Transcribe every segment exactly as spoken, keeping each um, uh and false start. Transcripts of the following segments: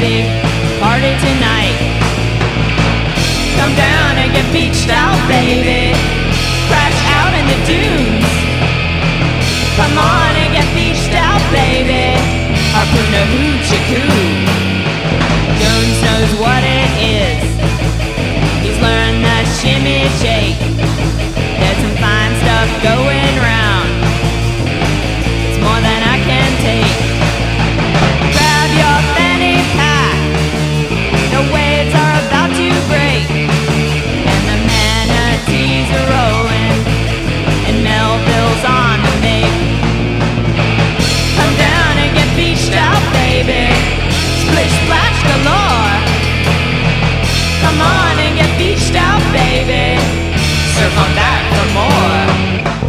baby, party tonight. Come down and get beached out, baby, crash out in the dunes. Come on and get beached out, baby, harpoon a hoochie coo. Jones knows what it is, he's learned the shimmy shake. There's some fine stuff going round, it's more than I can take. Grab your fanny pack, the waves are about to break, and the manatees are rolling, and Melville's on the make. Come down and get beached out, baby, splish splash galore. Come on and get beached out, baby, surf on back for more.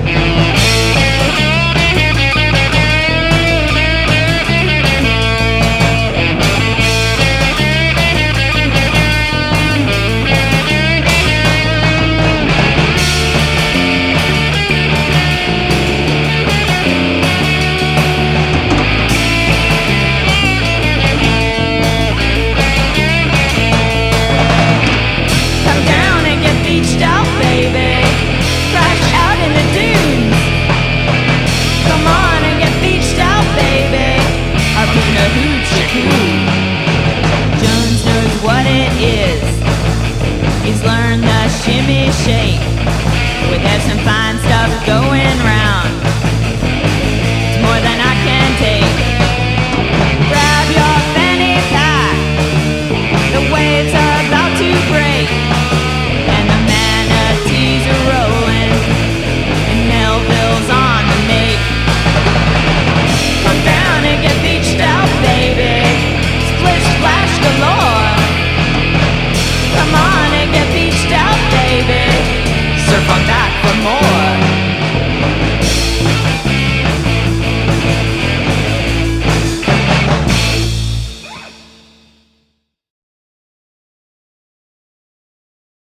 Jones knows what it is, he's learned the shimmy shake. Well, there's some fine stuff going round.